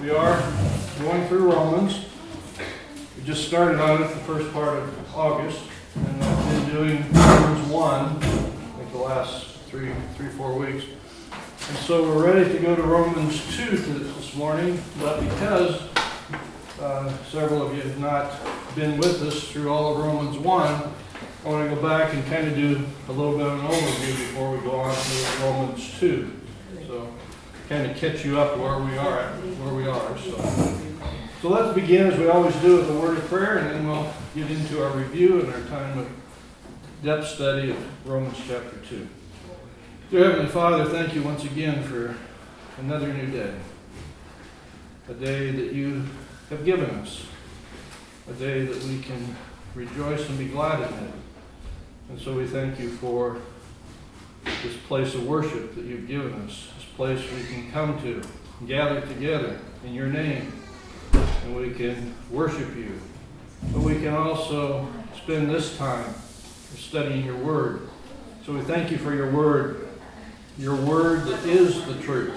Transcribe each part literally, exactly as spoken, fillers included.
We are going through Romans. We just started on it the first part of August, and I've been doing Romans one, I think the last three, three, four weeks. And so we're ready to go to Romans two this morning, but because uh, several of you have not been with us through all of Romans one, I want to go back and kind of do a little bit of an overview before we go on to Romans two. So kind of catch you up where we are at, where we are. So, so let's begin as we always do with a word of prayer, and then we'll get into our review and our time of depth study of Romans chapter two. Dear Heavenly Father, thank you once again for another new day. A day that you have given us. A day that we can rejoice and be glad in it. And so we thank you for this place of worship that you've given us. This place we can come to, and gather together in your name. And we can worship you. But we can also spend this time studying your word. So we thank you for your word. Your word that is the truth.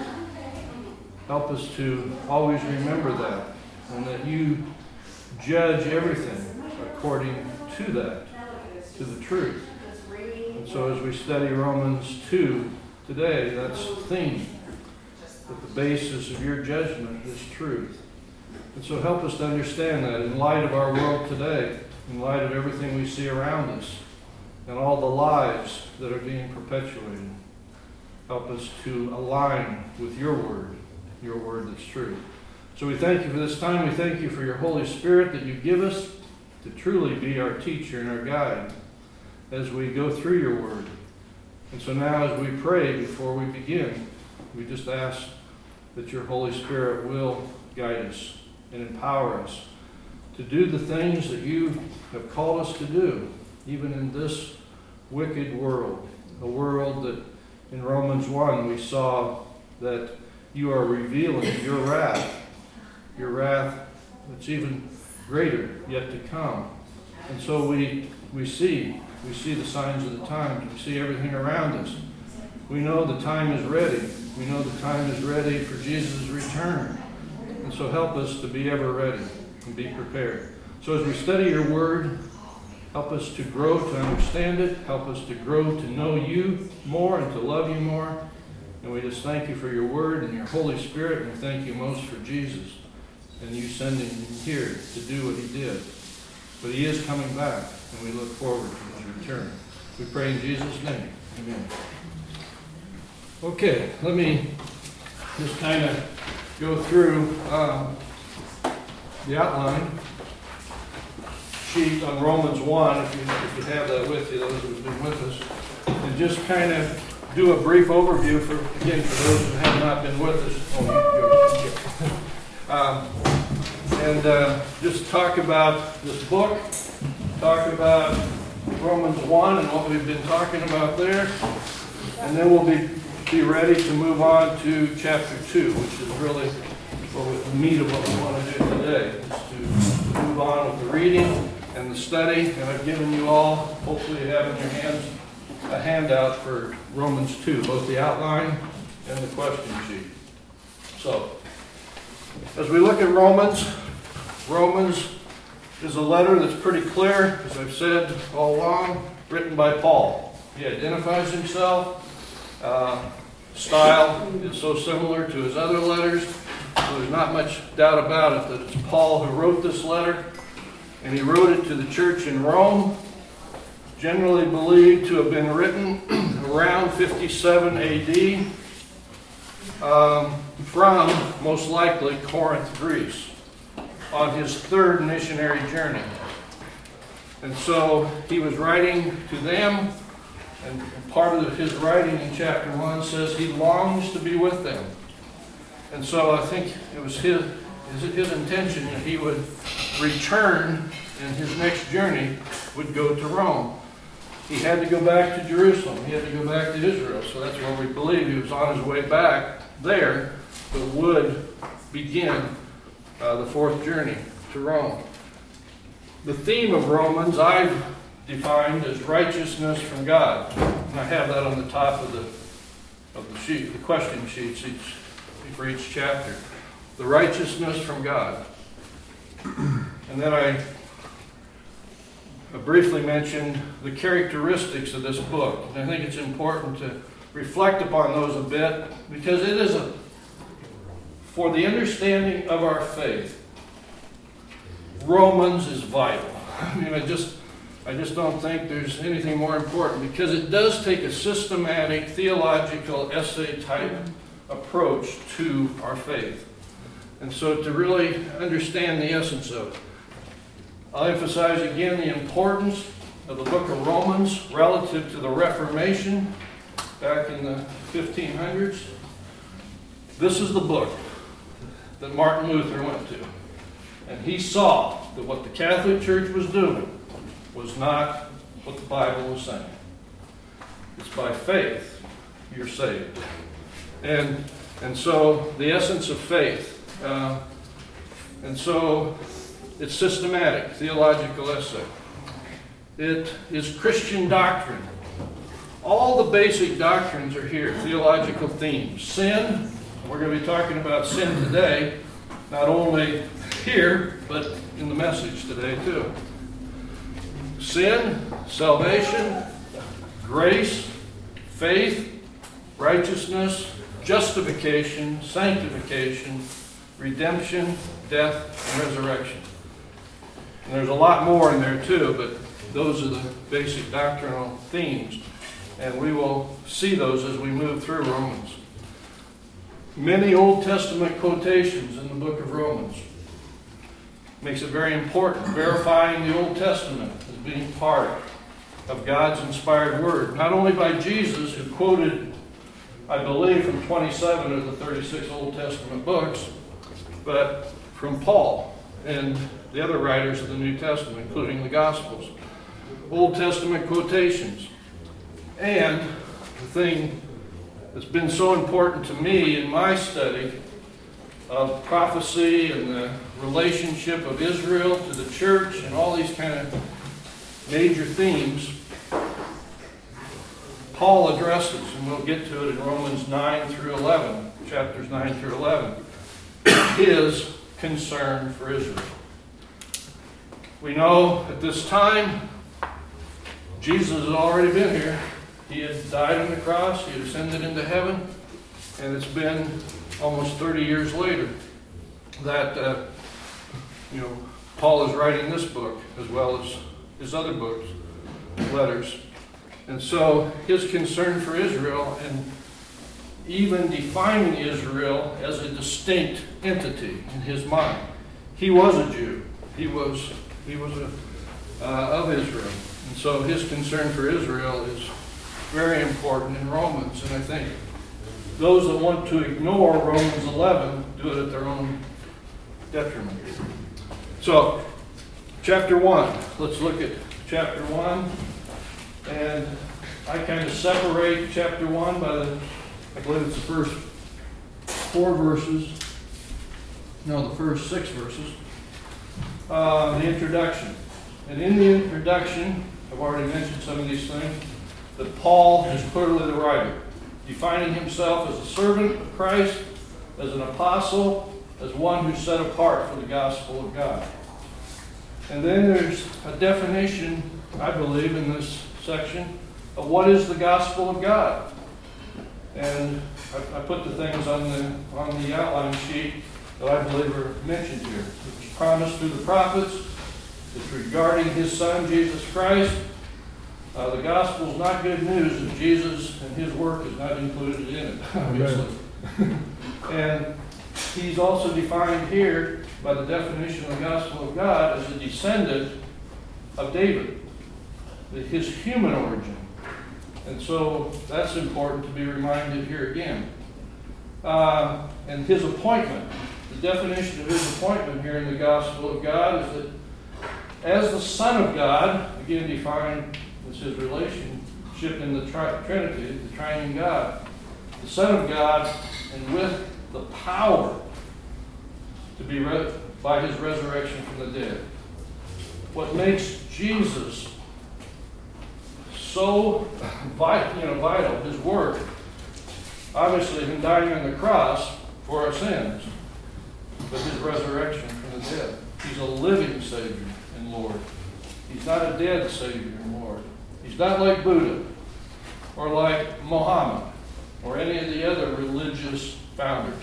Help us to always remember that. And that you judge everything according to that, to the truth. And so as we study Romans two today, that's the theme. That the basis of your judgment is truth. And so help us to understand that in light of our world today, in light of everything we see around us, and all the lies that are being perpetuated. Help us to align with your word, your word that's true. So we thank you for this time. We thank you for your Holy Spirit that you give us to truly be our teacher and our guide as we go through your word. And so now as we pray before we begin, we just ask that your Holy Spirit will guide us and empower us to do the things that you have called us to do, even in this wicked world, a world that in Romans one we saw that you are revealing your wrath, your wrath that's even greater yet to come. And so we we see, we see the signs of the times, we see everything around us. We know the time is ready. We know the time is ready for Jesus' return. And so help us to be ever ready and be prepared. So as we study your word, help us to grow to understand it. Help us to grow to know you more and to love you more. And we just thank you for your word and your Holy Spirit. And we thank you most for Jesus and you sending him here to do what he did. But he is coming back, and we look forward to his return. We pray in Jesus' name. Amen. Okay, let me just kind of go through um, the outline sheet on Romans one, if you, if you have that with you, those who have been with us, and just kind of do a brief overview for, again, for those who have not been with us. Oh, you, you, um, and uh, just talk about this book, talk about Romans one and what we've been talking about there, and then we'll be, be ready to move on to chapter two, which is really what we, the meat of what we want to do today, is to, to move on with the reading and the study. And I've given you all, hopefully you have in your hands, a handout for Romans two, both the outline and the question sheet. So, as we look at Romans, Romans is a letter that's pretty clear, as I've said all along, written by Paul. He identifies himself. Uh, style is so similar to his other letters, so there's not much doubt about it that it's Paul who wrote this letter, and he wrote it to the church in Rome, generally believed to have been written around fifty-seven A D, um, from, most likely, Corinth, Greece, on his third missionary journey. And so he was writing to them, and part of his writing in chapter one says he longs to be with them. And so I think it was his, his, his intention that he would return, and his next journey would go to Rome. He had to go back to Jerusalem. He had to go back to Israel. So that's where we believe he was on his way back there, but would begin uh, the fourth journey to Rome. The theme of Romans I've defined as righteousness from God. And I have that on the top of the of the sheet, the question sheets each, for each chapter. the righteousness from God. And then I briefly mentioned the characteristics of this book. And I think it's important to reflect upon those a bit, because it is a, for the understanding of our faith, Romans is vital. I mean, I just, I just don't think there's anything more important, because it does take a systematic, theological, essay-type approach to our faith. And so to really understand the essence of it, I'll emphasize again the importance of the book of Romans relative to the Reformation back in the fifteen hundreds. This is the book that Martin Luther went to. And he saw that what the Catholic Church was doing was not what the Bible was saying. It's by faith you're saved. And, and so the essence of faith. Uh, and so it's systematic, theological essay. It is Christian doctrine. All the basic doctrines are here, theological themes. Sin, we're going to be talking about sin today, not only here, but in the message today too. Sin, salvation, grace, faith, righteousness, justification, sanctification, redemption, death, and resurrection. And there's a lot more in there too, but those are the basic doctrinal themes. And we will see those as we move through Romans. Many Old Testament quotations in the book of Romans. Makes it very important, verifying the Old Testament as being part of God's inspired word. Not only by Jesus, who quoted, I believe, from twenty-seven of the thirty-six Old Testament books, but from Paul and the other writers of the New Testament, including the Gospels. Old Testament quotations. And the thing that's been so important to me in my study of prophecy and the relationship of Israel to the church and all these kind of major themes, Paul addresses, and we'll get to it in Romans nine through eleven, chapters nine through eleven, his concern for Israel. We know at this time, Jesus had already been here. He had died on the cross, he had ascended into heaven, and it's been almost thirty years later that uh, you know Paul is writing this book as well as his other books, letters. And so his concern for Israel, and even defining Israel as a distinct entity in his mind. He was a Jew. He was he was a, uh, of Israel. And so his concern for Israel is very important in Romans. And I think those that want to ignore Romans eleven do it at their own detriment. So, chapter one. Let's look at chapter one. And I kind of separate chapter one by the, I believe it's the first four verses. No, the first six verses. Uh, the introduction. And in the introduction, I've already mentioned some of these things, that Paul is clearly the writer, defining himself as a servant of Christ, as an apostle, as one who's set apart for the gospel of God. And then there's a definition, I believe, in this section of what is the gospel of God. And I, I put the things on the on the outline sheet that I believe are mentioned here. It's promised through the prophets. It's regarding his son, Jesus Christ. Uh, the gospel is not good news if Jesus and his work is not included in it, obviously. And he's also defined here by the definition of the gospel of God as a descendant of David, his human origin. And so that's important to be reminded here again. Uh, and his appointment, the definition of his appointment here in the gospel of God is that as the Son of God, again defined as his relationship in the tri- Trinity, the triune God, the Son of God, and with the power to be re- by his resurrection from the dead. What makes Jesus so vital, you know, vital, his work, obviously him dying on the cross for our sins, but his resurrection from the dead. He's a living Savior and Lord. He's not a dead Savior and Lord. He's not like Buddha or like Muhammad or any of the other religious founders.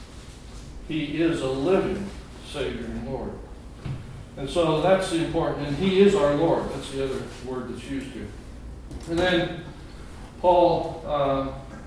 He is a living Savior and Lord. And so that's the important, and he is our Lord. That's the other word that's used here. And then Paul uh,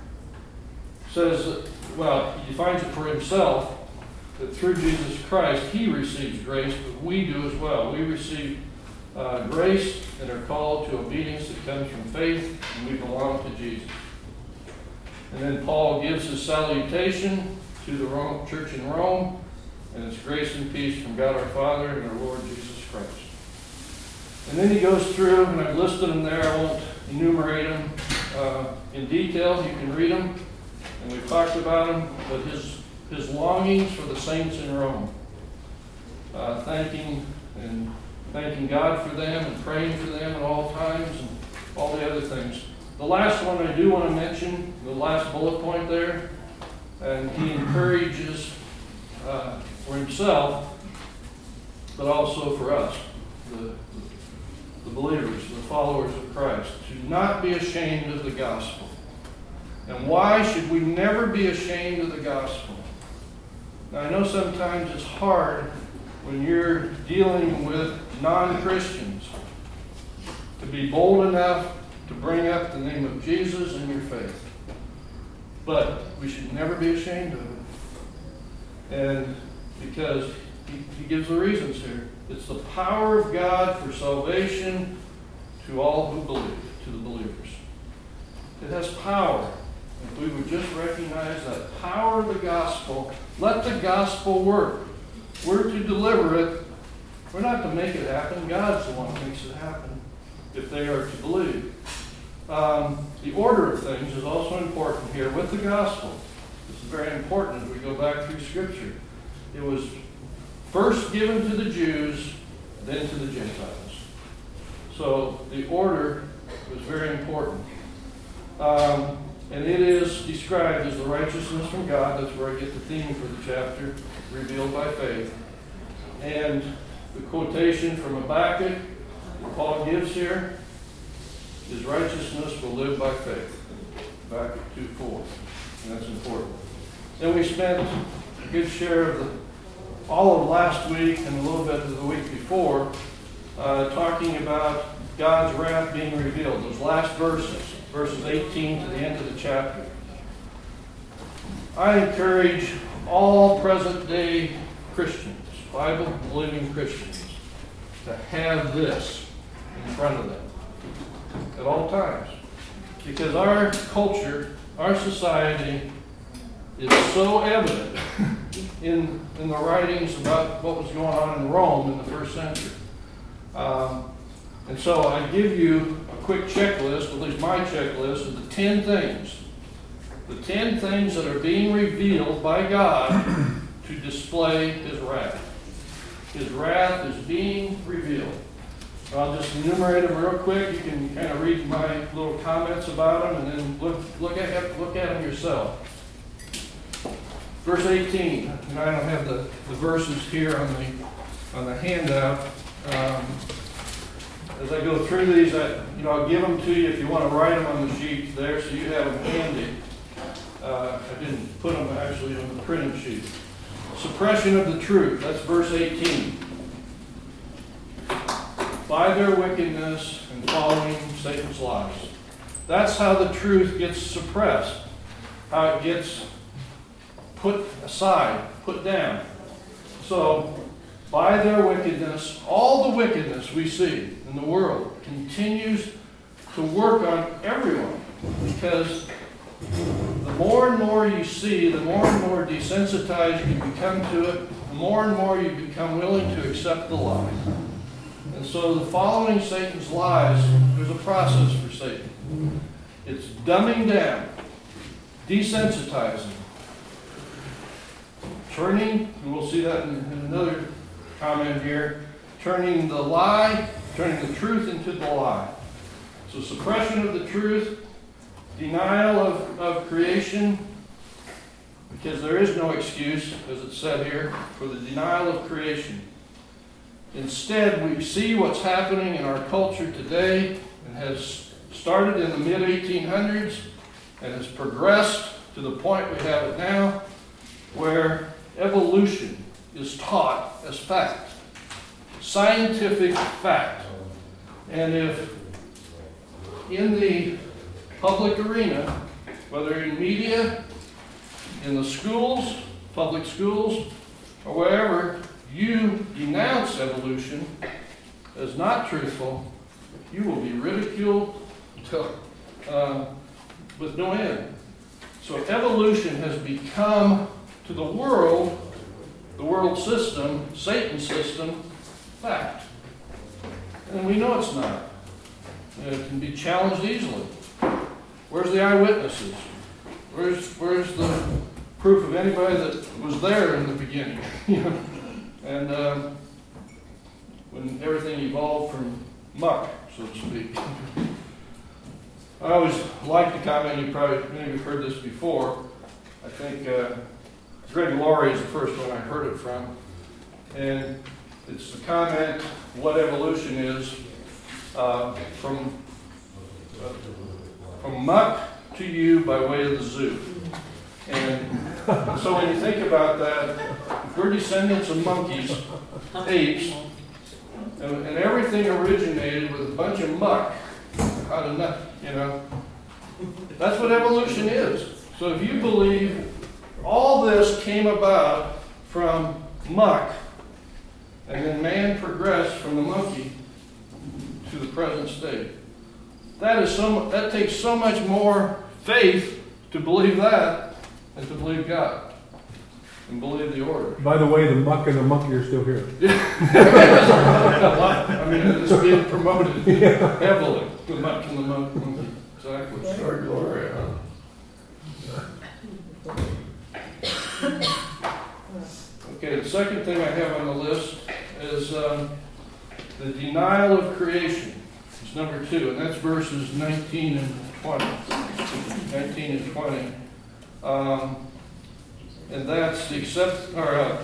says, that, well, he defines it for himself, that through Jesus Christ, he receives grace, but we do as well. We receive uh, grace and are called to obedience that comes from faith, and we belong to Jesus. And then Paul gives his salutation to the Rome, church in Rome, and it's grace and peace from God our Father and our Lord Jesus Christ. And then he goes through, and I've listed them there. I won't enumerate them uh, in detail. You can read them, and we've talked about them. But his his longings for the saints in Rome, uh, thanking and thanking God for them and praying for them at all times, and all the other things. The last one I do want to mention, the last bullet point there, and he encourages uh, for himself, but also for us, the, the believers, the followers of Christ, to not be ashamed of the gospel. And why should we never be ashamed of the gospel? Now, I know sometimes it's hard when you're dealing with non-Christians to be bold enough to bring up the name of Jesus and your faith. But we should never be ashamed of it. And because he, he gives the reasons here. It's the power of God for salvation to all who believe, to the believers. It has power. If we would just recognize that power of the gospel, let the gospel work. We're to deliver it. We're not to make it happen. God's the one who makes it happen if they are to believe. Um, the order of things is also important here with the gospel. This is very important as we go back through Scripture. It was first given to the Jews, then to the Gentiles. So the order was very important. Um, and it is described as the righteousness from God. That's where I get the theme for the chapter, revealed by faith. And the quotation from Habakkuk that Paul gives here, his righteousness will live by faith. Habakkuk two four. And that's important. Then we spent a good share of the, all of last week and a little bit of the week before uh, talking about God's wrath being revealed. Those last verses, verses eighteen to the end of the chapter. I encourage all present-day Christians, Bible-believing Christians, to have this in front of them at all times. Because our culture, our society, is so evident in, in the writings about what was going on in Rome in the first century. Um, and so I give you a quick checklist, at least my checklist, of the ten things. The ten things that are being revealed by God to display His wrath. His wrath is being revealed. I'll just enumerate them real quick. You can kind of read my little comments about them and then look, look, at, look at them yourself. Verse eighteen, and I don't have the, the verses here on the on the handout. Um, as I go through these, I, you know, I'll give them to you if you want to write them on the sheet there, so you have them handy. Uh, I didn't put them actually on the printed sheet. Suppression of the truth. That's verse eighteen. By their wickedness and following Satan's lies. That's how the truth gets suppressed. How it gets put aside, put down. So, by their wickedness, all the wickedness we see in the world continues to work on everyone. Because the more and more you see, the more and more desensitized you become to it, the more and more you become willing to accept the lie. And so the following Satan's lies, there's a process for Satan. It's dumbing down, desensitizing, turning, and we'll see that in, in another comment here, turning the lie, turning the truth into the lie. So suppression of the truth, denial of, of creation, because there is no excuse, as it said here, for the denial of creation. Instead, we see what's happening in our culture today and has started in the mid eighteen hundreds and has progressed to the point we have it now, where evolution is taught as fact, scientific fact. And if in the public arena, whether in media, in the schools, public schools, or wherever, you denounce evolution as not truthful, you will be ridiculed until, uh, with no end. So evolution has become, to the world, the world system, Satan's system, fact. And we know it's not. It can be challenged easily. Where's the eyewitnesses? Where's, where's the proof of anybody that was there in the beginning? And um, when everything evolved from muck, so to speak. I always like the comment, you probably, many of you have heard this before. I think uh, Greg Laurie is the first one I heard it from. And it's the comment, what evolution is, uh, from, uh, from muck to you by way of the zoo. And so when you think about that, if we're descendants of monkeys, apes, and, and everything originated with a bunch of muck out of nothing, you know, that's what evolution is. So if you believe all this came about from muck, and then man progressed from the monkey to the present state, that is so, that takes so much more faith to believe that and to believe God and believe the order. By the way, the muck and the monkey are still here. I mean, it's being promoted Yeah. heavily. The muck and the monkey. Exactly. Star Gloria. Okay, the second thing I have on the list is um, the denial of creation. It's number two, and that's verses nineteen and twenty. nineteen and twenty. Um, and that's the accept, or, uh,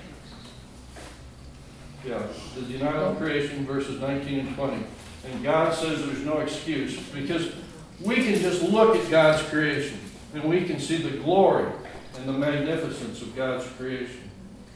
yeah, the denial of creation, verses nineteen and twenty. And God says there's no excuse, because we can just look at God's creation, and we can see the glory and the magnificence of God's creation.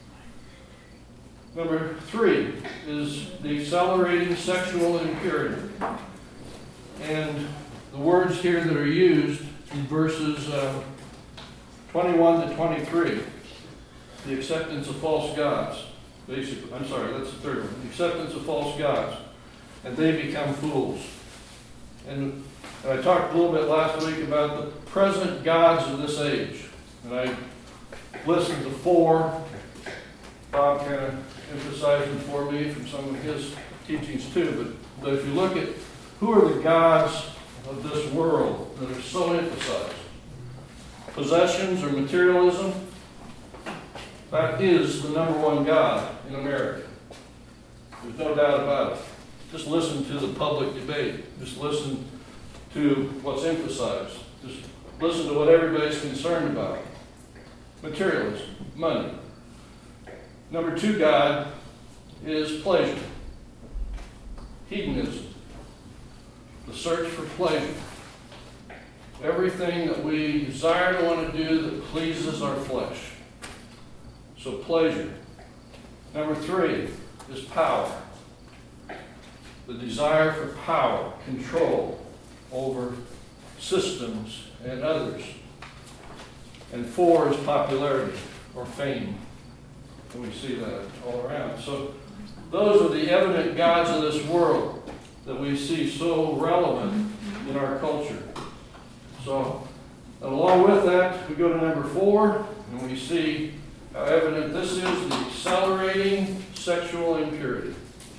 Number three is the accelerating sexual impurity. And the words here that are used in verses uh, twenty-one to twenty-three, the acceptance of false gods, basically, I'm sorry, that's the third one, the acceptance of false gods, and they become fools. And I talked a little bit last week about the present gods of this age, and I listened to four. Bob kind of emphasized them for me from some of his teachings too, but, but if you look at who are the gods of this world that are so emphasized, possessions or materialism, that is the number one God in America. There's no doubt about it. Just listen to the public debate. Just listen to what's emphasized. Just listen to what everybody's concerned about. Materialism, money. Number two God is pleasure. Hedonism. The search for pleasure. Everything that we desire to want to do that pleases our flesh. So pleasure. Number three is power. The desire for power, control over systems and others. And four is popularity or fame. And we see that all around. So those are the evident gods of this world that we see so relevant in our culture. So along with that, we go to number four, and we see how evident this is, the accelerating sexual impurity.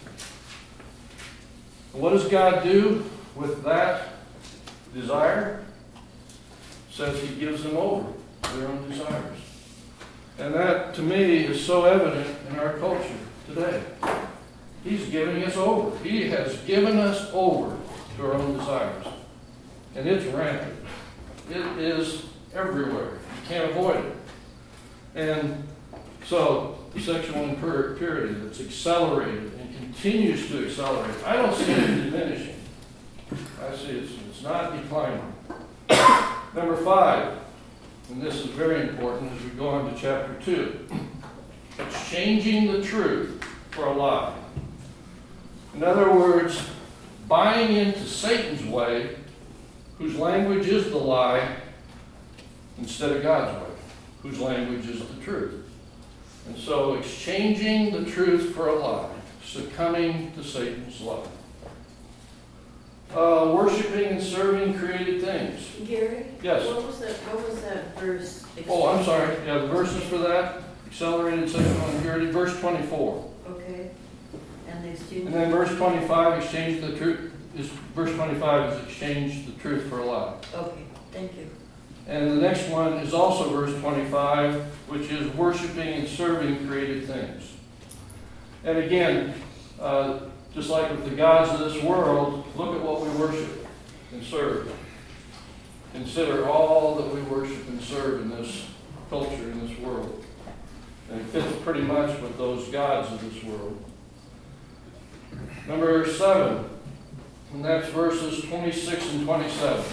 And what does God do with that desire? It says he gives them over to their own desires. And that, to me, is so evident in our culture today. He's giving us over. He has given us over to our own desires. And it's rampant. It is everywhere. You can't avoid it. And so the sexual impurity that's accelerated and continues to accelerate, I don't see it diminishing. I see it's, it's not declining. Number five, and this is very important as we go on to chapter two, exchanging the truth for a lie. In other words, buying into Satan's way, whose language is the lie, instead of God's way, whose language is the truth. And so exchanging the truth for a lie, succumbing to Satan's lie. Uh, worshiping and serving created things. Gary? Yes. What was that, what was that verse? Oh, I'm sorry. Yeah, the verses for that, accelerated sexual impurity, verse twenty-four. Okay. And the exchange. And then verse twenty-five, exchange the truth, is, verse twenty-five is exchange the truth for a lie. Okay, thank you. And the next one is also verse twenty-five, which is worshiping and serving created things. And again, uh, just like with the gods of this world, look at what we worship and serve. Consider all that we worship and serve in this culture, in this world. And it fits pretty much with those gods of this world. Number seven, and that's verses twenty-six and twenty-seven.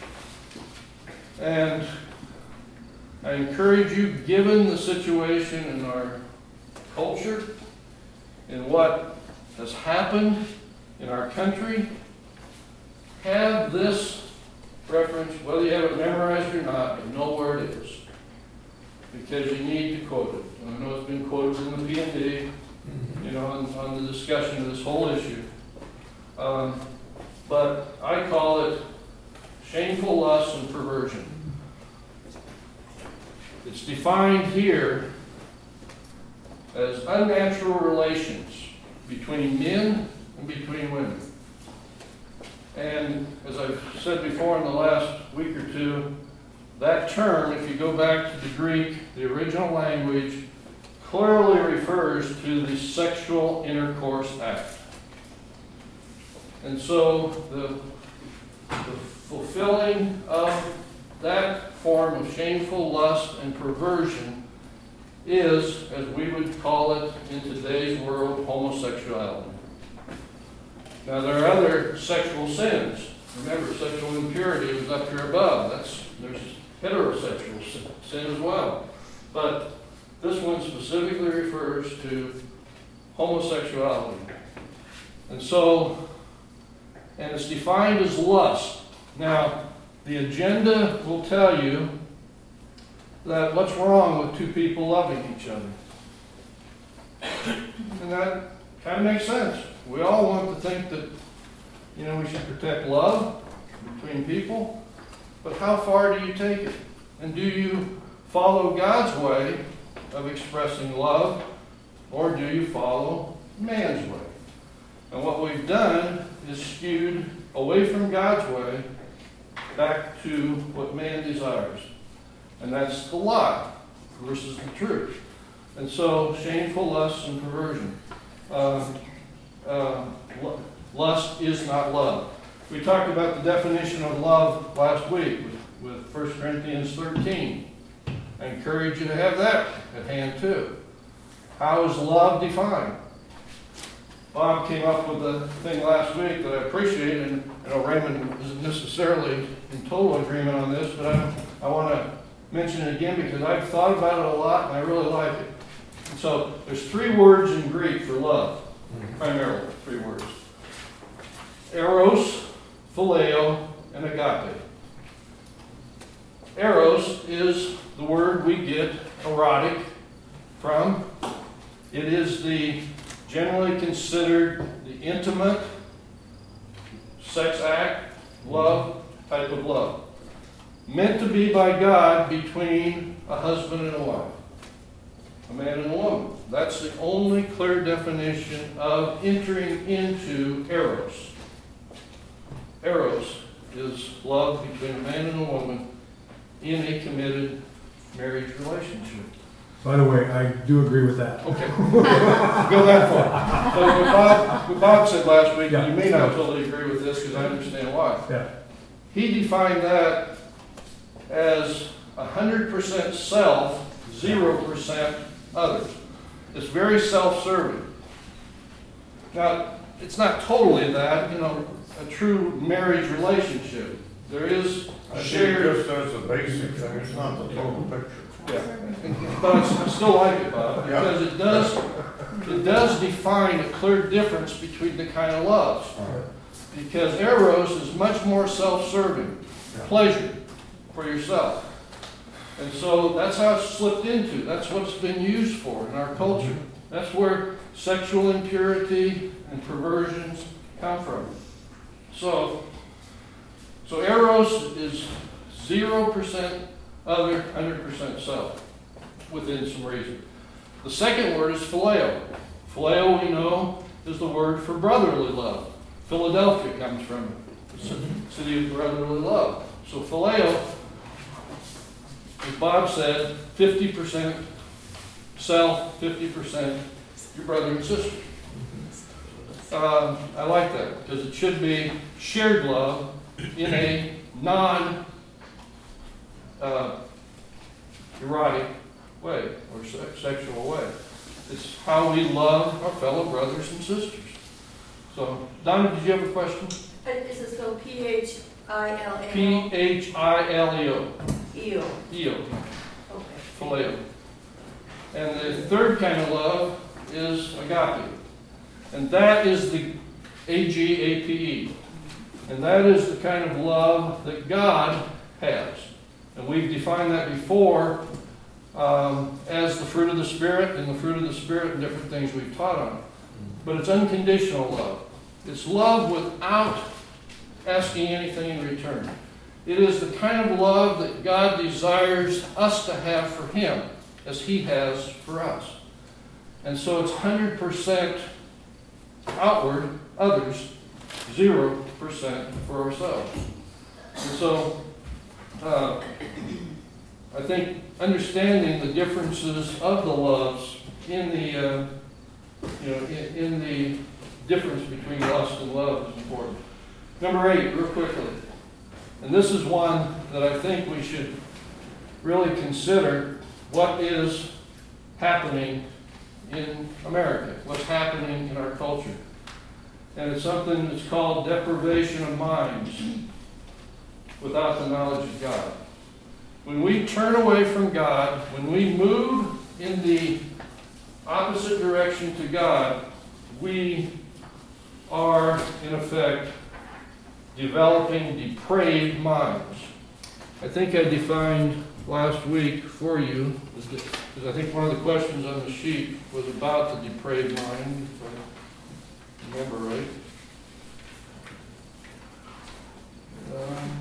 And I encourage you, given the situation in our culture, in what has happened in our country, have this reference, whether you have it memorized or not, but know where it is. Because you need to quote it. And I know it's been quoted in the P and D, you know, on, on the discussion of this whole issue. Um, but I call it shameful lust and perversion. It's defined here as unnatural relations between men and between women. And as I've said before in the last week or two, that term, if you go back to the Greek, the original language, clearly refers to the sexual intercourse act. And so the, the fulfilling of that form of shameful lust and perversion is, as we would call it in today's world, homosexuality. Now, there are other sexual sins. Remember, sexual impurity was up here above. That's, there's heterosexual sin as well. But this one specifically refers to homosexuality. And so, and it's defined as lust. Now, the agenda will tell you that what's wrong with two people loving each other. And that kind of makes sense. We all want to think that, you know, we should protect love between people, but how far do you take it? And do you follow God's way of expressing love, or do you follow man's way? And what we've done is skewed away from God's way back to what man desires. And that's the lie versus the truth. And so, shameful lust and perversion. Uh, uh, lust is not love. We talked about the definition of love last week with, with First Corinthians thirteen. I encourage you to have that at hand too. How is love defined? Bob came up with a thing last week that I appreciate, and I know Raymond isn't necessarily in total agreement on this, but I, I want to mention it again because I've thought about it a lot and I really like it. And so there's three words in Greek for love, primarily three words. Eros, phileo, and agape. Eros is the word we get erotic from. It is the generally considered the intimate sex act, love, type of love. Meant to be by God between a husband and a wife, a man and a woman. That's the only clear definition of entering into eros. Eros is love between a man and a woman in a committed marriage relationship. By the way, I do agree with that. Okay. Go that far. So what Bob, what Bob said last week, Yeah. you may not totally agree with this because I understand why. Yeah. He defined that as one hundred percent self, zero percent others. It's very self-serving. Now, it's not totally that, you know, a true marriage relationship. There is a shared. Just as a basic thing, it's not the total picture. Yeah, but I s- I still like it, Bob, because it does, it does define a clear difference between the kind of loves. Because eros is much more self-serving, pleasure for yourself. And so that's how it's slipped into. That's what it's been used for in our culture. That's where sexual impurity and perversions come from. So, so eros is zero percent other, one hundred percent self, within some reason. The second word is phileo. Phileo, we know, is the word for brotherly love. Philadelphia comes from it, the city of brotherly love. So phileo, as Bob said, fifty percent self, fifty percent your brother and sister. Um, I like that, because it should be shared love in a non uh, erotic way or se- sexual way. It's how we love our fellow brothers and sisters. So, Donna, did you have a question? And is it spelled P H I L A O? P H I L E O. E O. E O. Okay. Phileo. And the third kind of love is agape. And that is the A G A P E. And that is the kind of love that God has. And we've defined that before um, as the fruit of the Spirit, and the fruit of the Spirit and different things we've taught on. But it's unconditional love. It's love without asking anything in return. It is the kind of love that God desires us to have for Him as He has for us. And so it's one hundred percent outward, others, zero percent for ourselves. And so uh, I think understanding the differences of the loves in the, uh, you know, in, in the difference between lust and love is important. Number eight, real quickly. And this is one that I think we should really consider what is happening in America, what's happening in our culture. And it's something that's called deprivation of minds without the knowledge of God. When we turn away from God, when we move in the opposite direction to God, we are, in effect, developing depraved minds. I think I defined last week for you, because I think one of the questions on the sheet was about the depraved mind, if I remember right. Um,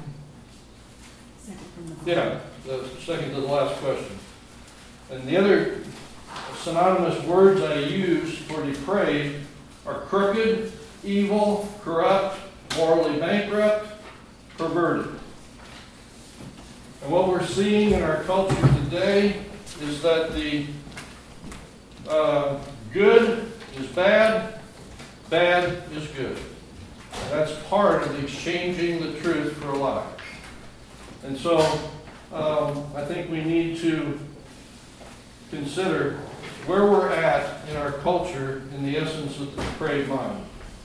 yeah, the second to the last question. And the other synonymous words I use for depraved are crooked, evil, corrupt, morally bankrupt, perverted. And what we're seeing in our culture today is that the uh, good is bad, bad is good. And that's part of exchanging the truth for a lie. And so um, I think we need to consider where we're at in our culture in the essence of the depraved mind.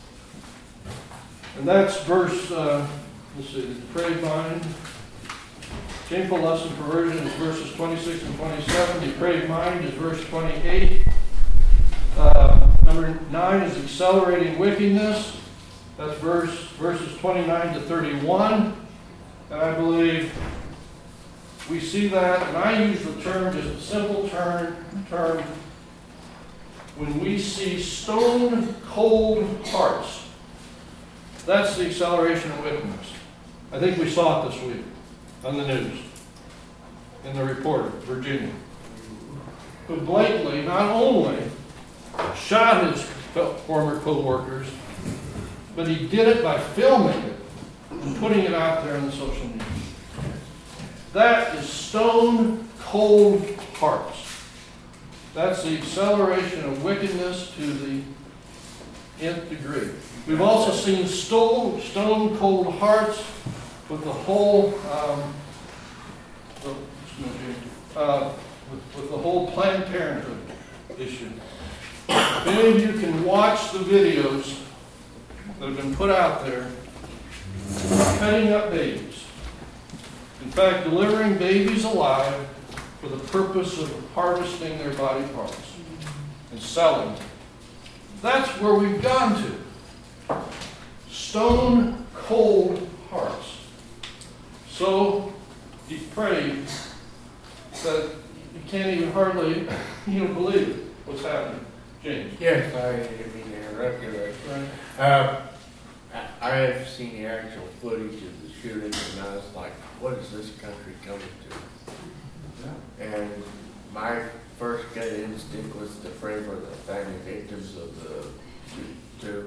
And that's verse, uh, let's see, the depraved mind. Shameful lust and perversion is verses twenty-six and twenty-seven. Depraved mind is verse twenty-eight. Uh, number nine is accelerating wickedness. That's verse verses twenty-nine to thirty-one. And I believe we see that, and I use the term, just a simple term, term, when we see stone cold hearts. That's the acceleration of wickedness. I think we saw it this week on the news, in the Reporter, Virginia, who blatantly not only shot his former co-workers, but he did it by filming it and putting it out there on the social media. That is stone cold hearts. That's the acceleration of wickedness to the nth degree. We've also seen stone, stone cold hearts with the whole, um, oh, excuse me, uh, with, with the whole Planned Parenthood issue. If any of you can watch the videos that have been put out there, cutting up babies. In fact, delivering babies alive for the purpose of harvesting their body parts and selling them. That's where we've gone to. Stone cold hearts. So depraved that you can't even hardly you know, believe it, what's happening. James. Yes, I didn't mean to interrupt you, but, Right. uh, I I have seen the actual footage of the shooting, and I was like, what is this country coming to? And my first gut instinct was to pray for the family victims of the two,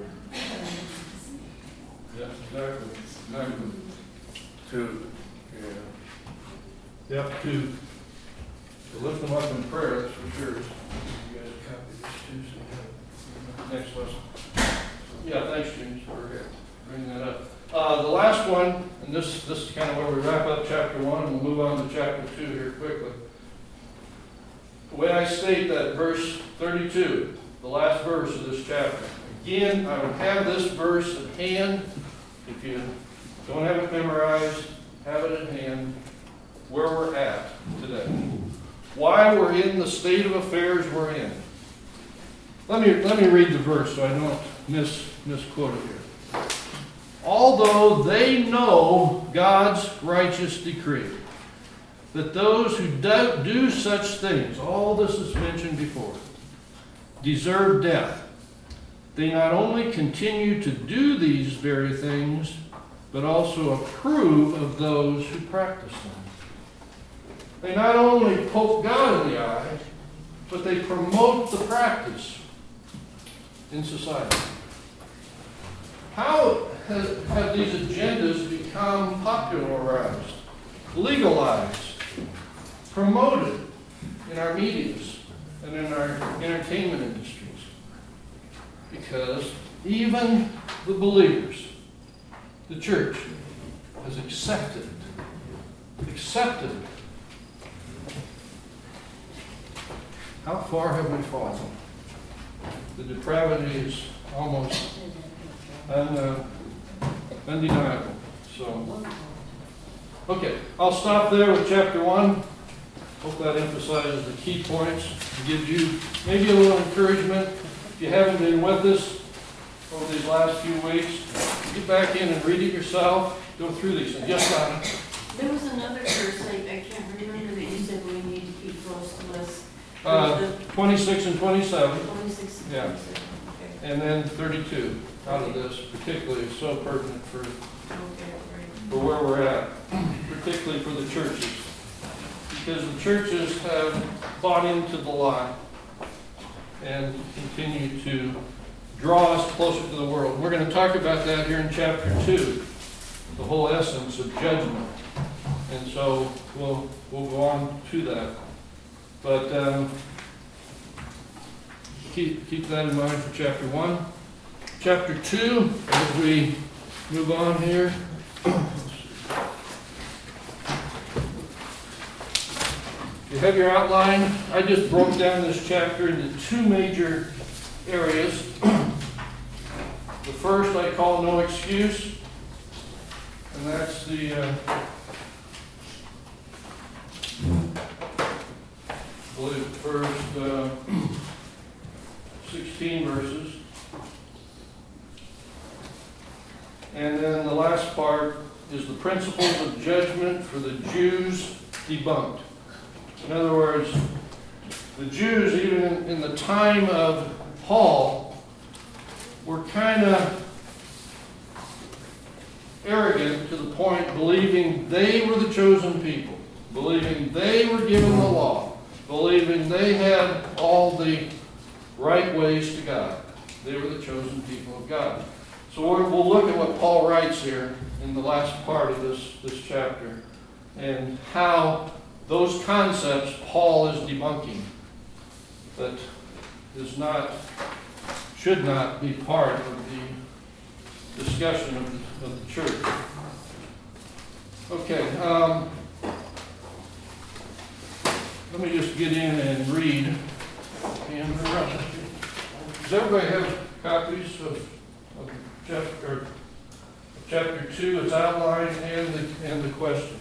Yeah, exactly. Exactly. two, you know. Yep, to, to lift them up in prayer, that's for sure. You guys copy this too, so you have it. Next lesson. Yeah, thanks, James, for bringing that up. Uh, the last one, and this, this is kind of where we wrap up chapter one, and we'll move on to chapter two here quickly. The way I state that, verse thirty-two, the last verse of this chapter. Again, I would have this verse at hand. If you don't have it memorized, have it at hand, where we're at today. Why we're in the state of affairs we're in. Let me, let me read the verse so I don't mis, misquote it here. Although they know God's righteous decree, that those who do, do such things, all this is mentioned before, deserve death, they not only continue to do these very things, but also approve of those who practice them. They not only poke God in the eye, but they promote the practice in society. How have, have these agendas become popularized, legalized, promoted in our medias and in our entertainment industries? Because even the believers, the church, has accepted it. Accepted it. How far have we fallen? The depravity is almost un, uh, undeniable. So, okay, I'll stop there with chapter one. Hope that emphasizes the key points and gives you maybe a little encouragement. If you haven't been with us over these last few weeks, get back in and read it yourself. Go through these things. Yes, Donna? There was another verse, I, I can't remember that you said we need to keep close to us. Uh, twenty-six and twenty-seven, Twenty-six and yeah. twenty-seven, okay. and then thirty-two out of this, particularly is so pertinent for, Okay, right. for where we're at, particularly for the churches. Because the churches have bought into the lie and continue to draw us closer to the world. We're going to talk about that here in chapter two, the whole essence of judgment. And so we'll, we'll go on to that. But um, keep, keep that in mind for chapter one. Chapter two, as we move on here. You have your outline. I just broke down this chapter into two major areas. The first I call no excuse, and that's the uh, I believe the first uh, sixteen verses. And then the last part is the principles of judgment for the Jews debunked. In other words, the Jews, even in, in the time of Paul, were kind of arrogant to the point believing they were the chosen people, believing they were given the law, believing they had all the right ways to God. They were the chosen people of God. So we're, we'll look at what Paul writes here in the last part of this, this chapter and how those concepts Paul is debunking that is not, should not be part of the discussion of the, of the church. Okay. Um, let me just get in and read. And uh, does everybody have copies of, of chapter, chapter two? It's outlined and the, and the questions.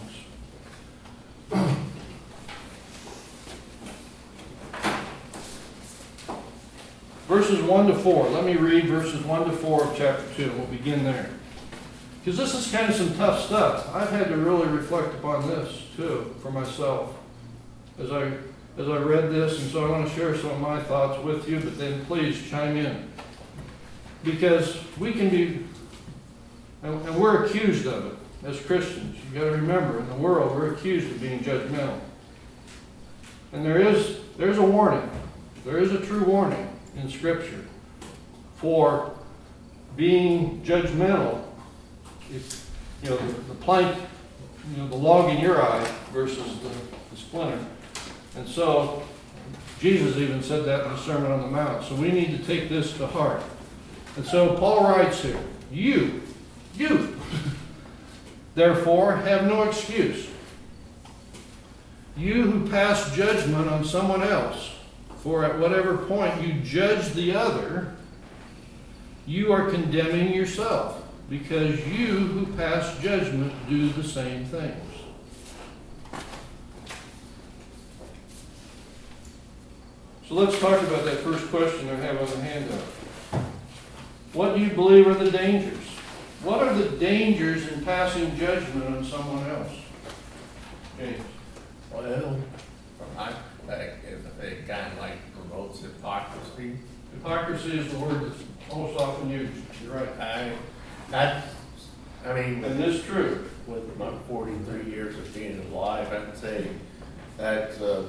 Verses one to four. Let me read verses one to four of chapter two. We'll begin there. Because this is kind of some tough stuff. I've had to really reflect upon this too for myself as I as I read this, and so I want to share some of my thoughts with you, but then please chime in. Because we can be, and, and we're accused of it as Christians. You've got to remember, in the world, we're accused of being judgmental. And there is there's a warning. There is a true warning in Scripture for being judgmental. If, you know, the, the plank, you know, the log in your eye versus the, the splinter. And so, Jesus even said that in the Sermon on the Mount. So we need to take this to heart. And so Paul writes here, you, you, therefore have no excuse. You who pass judgment on someone else, for at whatever point you judge the other, you are condemning yourself, because you who pass judgment do the same things. So let's talk about that first question I have on the handout. What do you believe are the dangers? What are the dangers in passing judgment on someone else? James. Well, from my perspective, it kind of like promotes hypocrisy. Hypocrisy is the word that's most often used. You're right. I, that's, I mean, And this is true. with my forty-three years of being alive, I'd say that's, uh,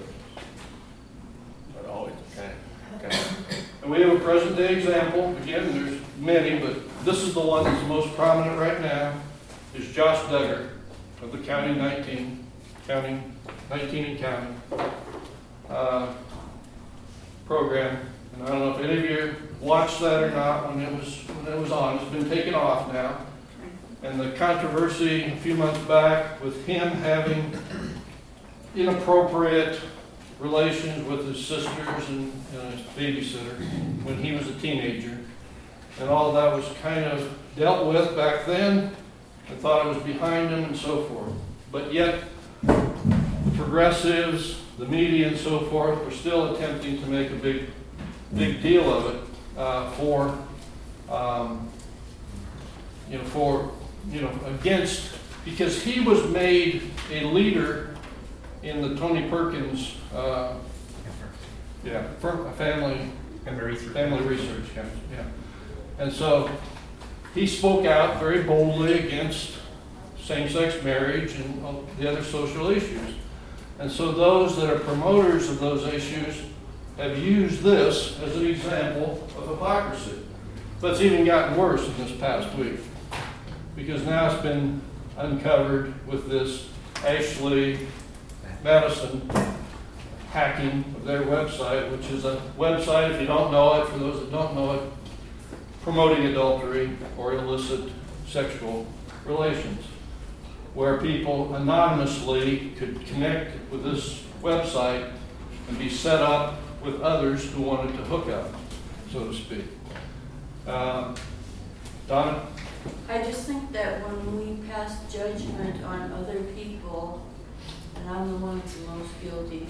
but always kind of, kind of, And we have a present day example. Again, there's many, but this is the one that's most prominent right now, is Josh Duggar of the County nineteen, County nineteen and County uh, program. And I don't know if any of you watched that or not when it was when it was on. It's been taken off now. And the controversy a few months back with him having inappropriate relations with his sisters and, and his babysitter when he was a teenager. And all of that was kind of dealt with back then. I thought it was behind him and so forth. But yet, the progressives, the media and so forth were still attempting to make a big, big deal of it uh, for, um, you know, for, you know, against, because he was made a leader in the Tony Perkins, uh, yeah, for family, Family research. family research, yeah, yeah. And so he spoke out very boldly against same-sex marriage and uh, the other social issues. And so those that are promoters of those issues have used this as an example of hypocrisy. But it's even gotten worse in this past week, because now it's been uncovered with this Ashley Madison hacking of their website, which is a website, if you don't know it, for those that don't know it, promoting adultery or illicit sexual relations, where people anonymously could connect with this website and be set up with others who wanted to hook up, so to speak. Uh, Donna? I just think that when we pass judgment on other people, and I'm the one that's the most guilty.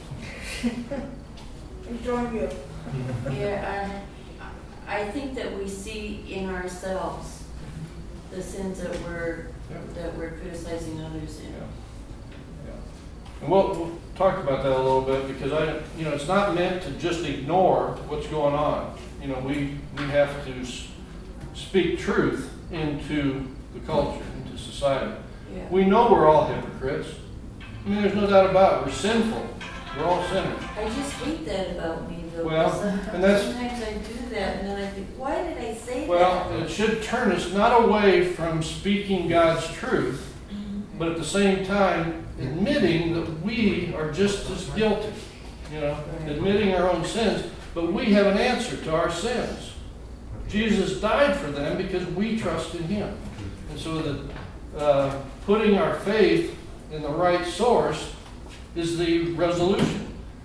Enjoy you. Yeah, I, I think that we see in ourselves the sins that we're, Yeah. that we're criticizing others in. Yeah. Yeah. And we'll, we'll talk about that a little bit, because I, you know, it's not meant to just ignore what's going on. You know, we, we have to s- speak truth into the culture, into society. Yeah. We know we're all hypocrites. I mean, there's no doubt about it. We're sinful. We're all sinners. I just hate that about me, though. Well, 'cause, uh, and that's- sometimes I do that, and then I think, why did I say Well, that? it should turn us not away from speaking God's truth, but at the same time admitting that we are just as guilty. You know, admitting our own sins, but we have an answer to our sins. Jesus died for them because we trust in Him. And so that uh, putting our faith in the right source is the resolution.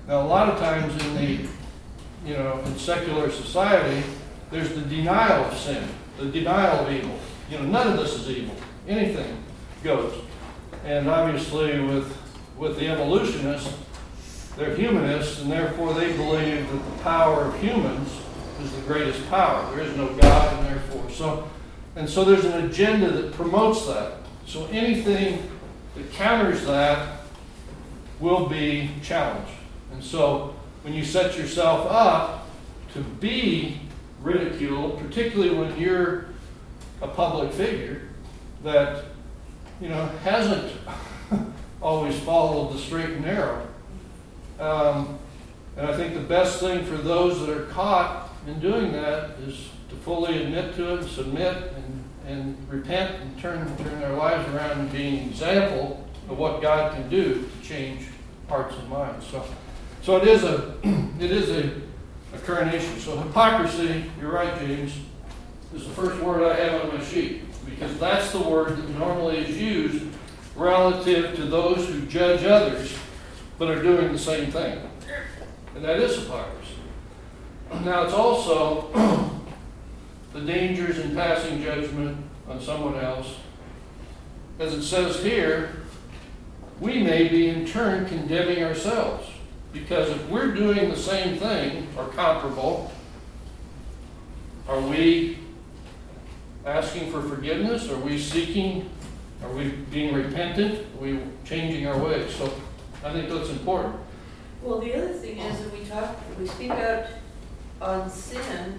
Now, a lot of times in the, you know, in secular society, there's the denial of sin, the denial of evil. You know, none of this is evil. Anything goes. And obviously with, with the evolutionists, they're humanists, and therefore they believe that the power of humans is the greatest power. There is no God, and therefore. So, and so there's an agenda that promotes that. So anything that counters that will be challenged. And so when you set yourself up to be ridiculed, particularly when you're a public figure that, you know, hasn't always followed the straight and narrow, um, and I think the best thing for those that are caught in doing that is to fully admit to it, and submit, and, and repent, and turn, turn their lives around and be an example of what God can do to change hearts and minds. So, so it is a, it is a, a current issue. So hypocrisy, you're right, James, is the first word I have on my sheet, because that's the word that normally is used relative to those who judge others but are doing the same thing. And that is hypocrisy. Now, it's also the dangers in passing judgment on someone else. As it says here, we may be in turn condemning ourselves. Because if we're doing the same thing or comparable, are we asking for forgiveness? Are we seeking? Are we being repentant? Are we changing our ways? So I think that's important. Well, the other thing is that we talk, we speak out on sin,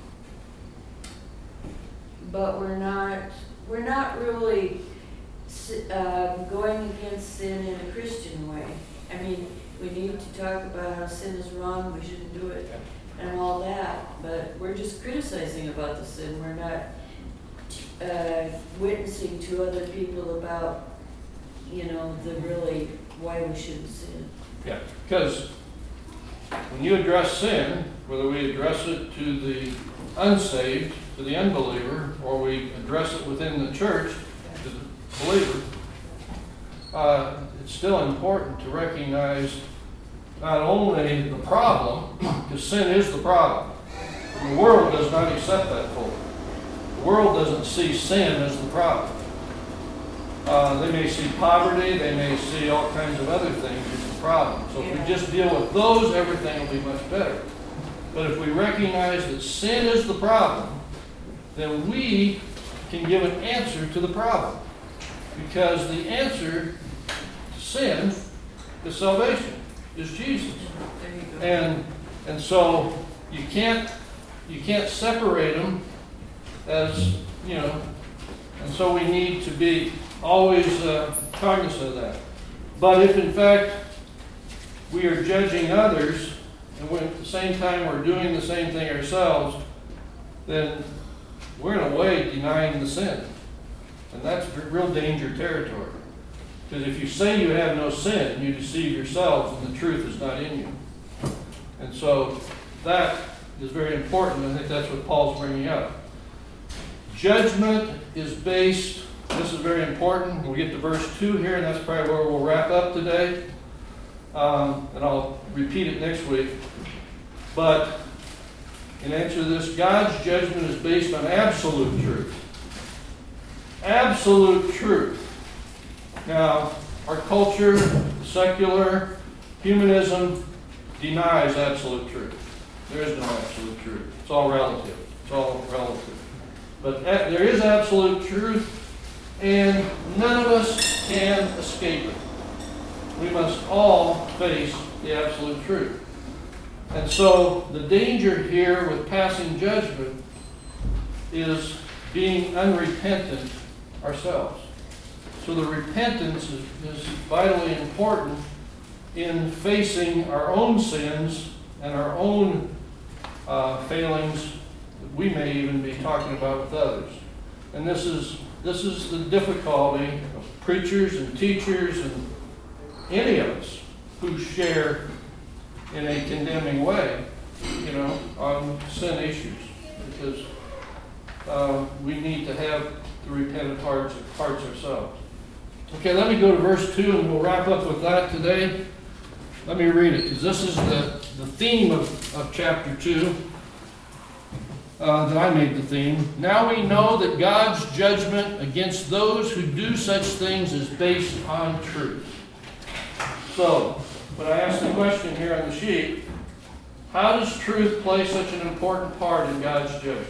but we're not, we're not really uh, going against sin in a Christian way. I mean, we need to talk about how sin is wrong, we shouldn't do it, and all that, but we're just criticizing about the sin. We're not uh, witnessing to other people about, you know, the really why we shouldn't sin. Yeah, because when you address sin, whether we address it to the unsaved, to the unbeliever, or we address it within the church to the believer, uh, it's still important to recognize not only the problem, because sin is the problem. The world does not accept that fully. The world doesn't see sin as the problem. Uh, they may see poverty, they may see all kinds of other things as the problem. So if we just deal with those, everything will be much better. But if we recognize that sin is the problem, then we can give an answer to the problem. Because the answer to sin is salvation, is Jesus. There you go. And and so you can't you can't separate them as, you know, and so we need to be always uh, cognizant of that. But if in fact we are judging others and we're, at the same time we're doing the same thing ourselves, then we're in a way denying the sin. And that's real danger territory. Because if you say you have no sin, you deceive yourselves and the truth is not in you. And so that is very important. I think that's what Paul's bringing up. Judgment is based, this is very important. We'll get to verse two here, and that's probably where we'll wrap up today. Um, and I'll repeat it next week. But in answer to this, God's judgment is based on absolute truth. Absolute truth. Now, our culture, secular, humanism denies absolute truth. There is no absolute truth. It's all relative. It's all relative. But there is absolute truth, and none of us can escape it. We must all face the absolute truth. And so the danger here with passing judgment is being unrepentant ourselves. So the repentance is, is vitally important in facing our own sins and our own uh, failings that we may even be talking about with others. And this is this is the difficulty of preachers and teachers and any of us who share in a condemning way, you know, on sin issues, because uh, we need to have the repentant hearts, hearts ourselves. Okay, let me go to verse two, and we'll wrap up with that today. let me read it, because this is the, the theme of, of chapter two. Uh, that I made the theme. Now we know that God's judgment against those who do such things is based on truth. So, when I asked the question here on the sheet, how does truth play such an important part in God's judgment?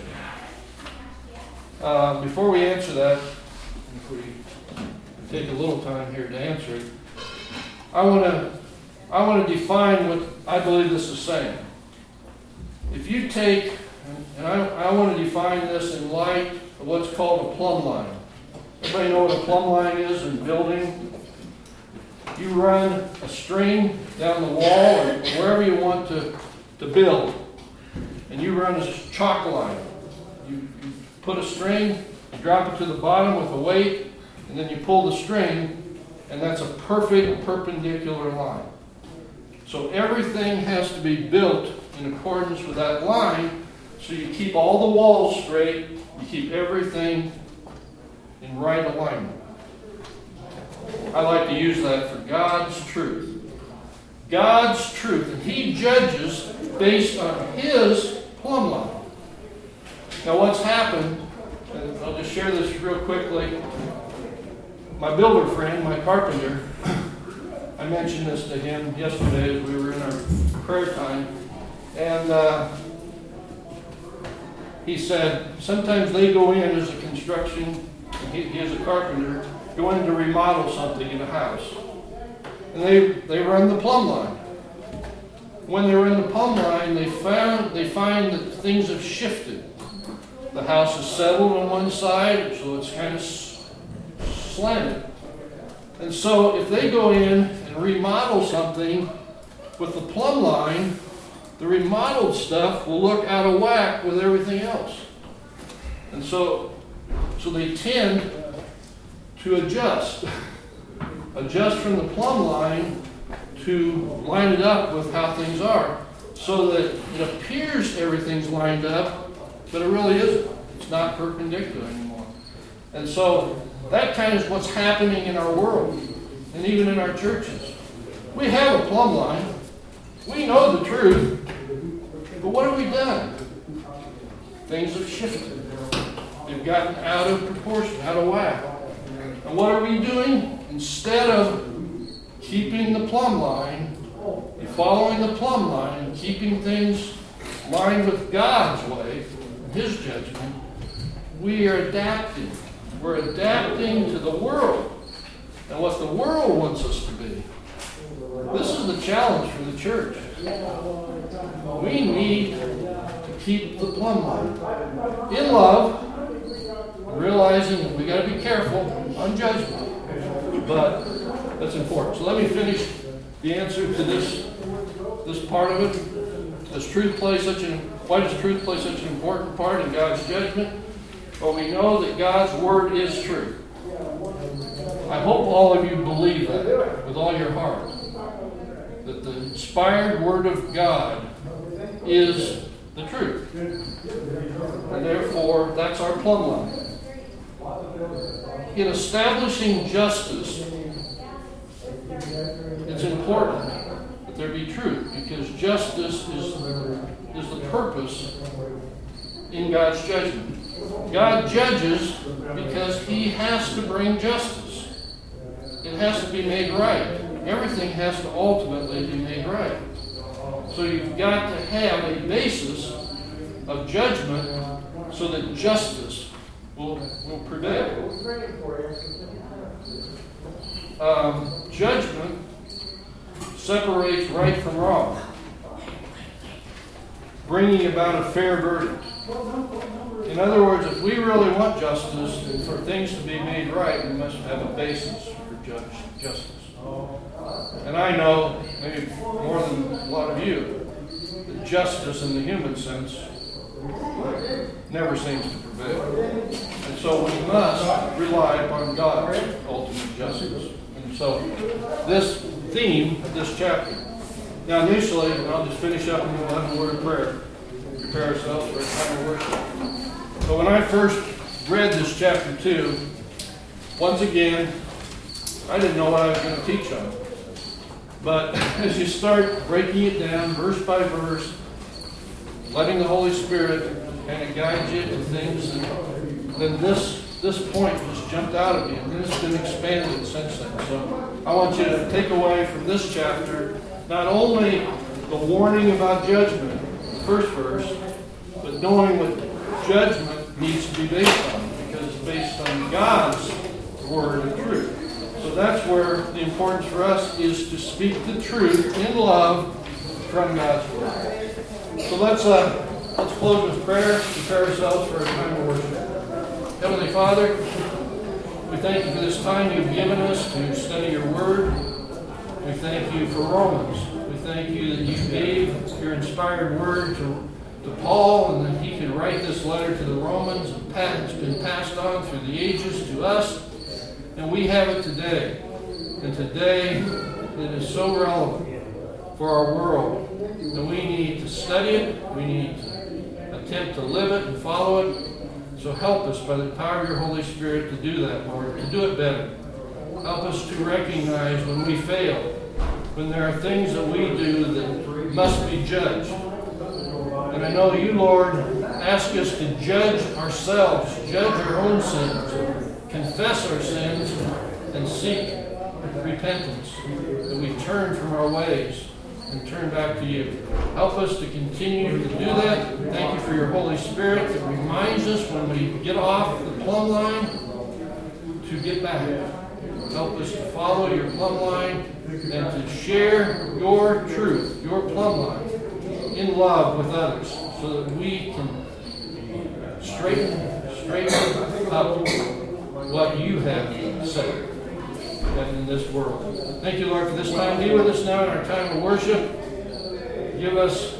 Uh, before we answer that, if we take a little time here to answer it, I want to I want to define what I believe this is saying. If you take And I, I want to define this in light of what's called a plumb line. Everybody know what a plumb line is in building? You run a string down the wall or wherever you want to, to build. And you run a chalk line. You, you put a string, you drop it to the bottom with a weight, and then you pull the string, and that's a perfect perpendicular line. So everything has to be built in accordance with that line. So you keep all the walls straight, you keep everything in right alignment. I like to use that for God's truth. God's truth, and He judges based on His plumb line. Now what's happened, and I'll just share this real quickly. My builder friend, my carpenter, I mentioned this to him yesterday as we were in our prayer time, and uh, he said, sometimes they go in as a construction, he, he is a carpenter, go in to remodel something in a house. And they, they run the plumb line. When they run the plumb line, they found they find that things have shifted. The house is settled on one side, so it's kind of slanted. And so if they go in and remodel something with the plumb line, the remodeled stuff will look out of whack with everything else. And so, so they tend to adjust. Adjust from the plumb line to line it up with how things are, so that it appears everything's lined up, but it really isn't. It's not perpendicular anymore. And so that kind of is what's happening in our world, and even in our churches. We have a plumb line. We know the truth. But what have we done? Things have shifted. They've gotten out of proportion, out of whack. And what are we doing? Instead of keeping the plumb line, following the plumb line, and keeping things lined with God's way, His judgment, we are adapting. We're adapting to the world and what the world wants us to be. This is the challenge for the church. We need to keep the plumb line in love, realizing that we got to be careful on judgment, but that's important. So let me finish the answer to this this part of it. Does truth play such an why does truth play such an important part in God's judgment? Well, we know that God's word is true. I hope all of you believe that with all your heart. That the inspired word of God is the truth. And therefore, that's our plumb line. In establishing justice, it's important that there be truth, because justice is, is the purpose in God's judgment. God judges because He has to bring justice. It has to be made right. Everything has to ultimately be made right. So you've got to have a basis of judgment so that justice will, will prevail. Um, judgment separates right from wrong, bringing about a fair verdict. In other words, if we really want justice and for things to be made right, we must have a basis for judge, justice. And I know, maybe more than a lot of you, that justice in the human sense never seems to prevail. And so we must rely upon God's ultimate justice. And so this theme of this chapter. Now initially, and I'll just finish up and we'll have a word of prayer. Prepare ourselves for a time of worship. But when I first read this chapter two, once again, I didn't know what I was going to teach on. But as you start breaking it down verse by verse, letting the Holy Spirit kind of guide you to things, and then this this point just jumped out at me, and then it's been expanded since then. So I want you to take away from this chapter not only the warning about judgment, the first verse, but knowing what judgment needs to be based on, because it's based on God's word of truth. So that's where the importance for us is to speak the truth in love from God's word. So let's uh, let's close with prayer, prepare ourselves for a time of worship. Heavenly Father, we thank you for this time you've given us to study your word. We thank you for Romans. We thank you that you gave your inspired word to, to Paul, and that he could write this letter to the Romans, and it's been passed on through the ages to us. And we have it today. And today it is so relevant for our world that we need to study it. We need to attempt to live it and follow it. So help us by the power of your Holy Spirit to do that, Lord, to do it better. Help us to recognize when we fail, when there are things that we do that must be judged. And I know you, Lord, ask us to judge ourselves, judge our own sins, confess our sins, and seek repentance, that we turn from our ways and turn back to you. Help us to continue to do that. Thank you for your Holy Spirit that reminds us when we get off the plumb line to get back. Help us to follow your plumb line and to share your truth, your plumb line, in love with others, so that we can straighten, straighten up what you have said in this world. Thank you, Lord, for this time. Be with us now in our time of worship. Give us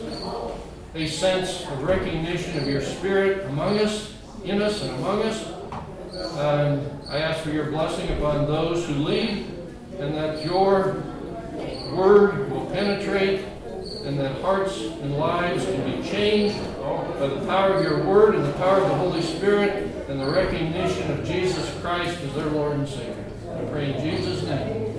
a sense of recognition of your Spirit among us, in us and among us. And I ask for your blessing upon those who lead, and that your word will penetrate, and that hearts and lives can be changed by the power of your word and the power of the Holy Spirit and the recognition of Jesus Christ as their Lord and Savior. I pray in Jesus' name.